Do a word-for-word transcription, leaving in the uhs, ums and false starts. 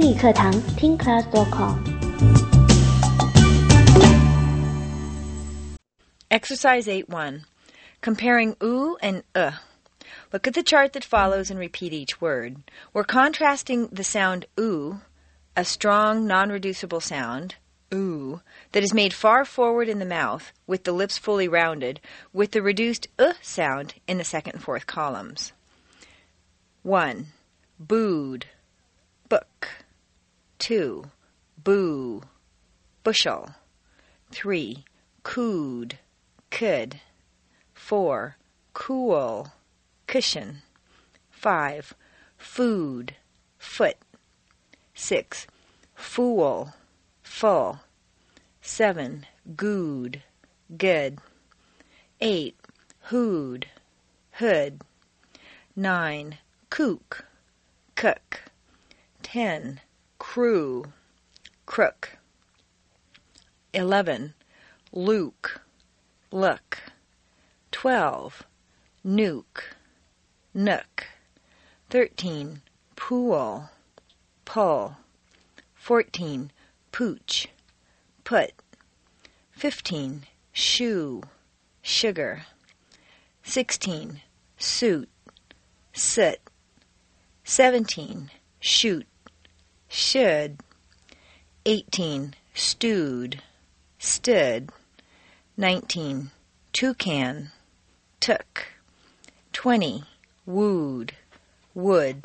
英语课堂听 class dot com。 Exercise eight one. Comparing oo and uh. Look at the chart that follows and repeat each word. We're contrasting the sound oo, a strong, non-reducible sound, oo, that is made far forward in the mouth, with the lips fully rounded, with the reduced uh sound in the second and fourth columns. one. Booed, book. two. Boo, bushel. three. Cooed, could. four. Cool, cushion. five. Food, foot. six. Fool, full. seven. Good, good. eight. Hood, hood. nine. Kook, cook. ten. Crew, crook. eleven. Luke, look. twelve. Nuke, nook. thirteen. Pool, pull. fourteen. Pooch, put. fifteen. Shoe, sugar. sixteen. Suit, soot. seventeen. Shoot, should. eighteen. Stewed, stood. nineteen. Toucan, took. twenty. Wooed, would.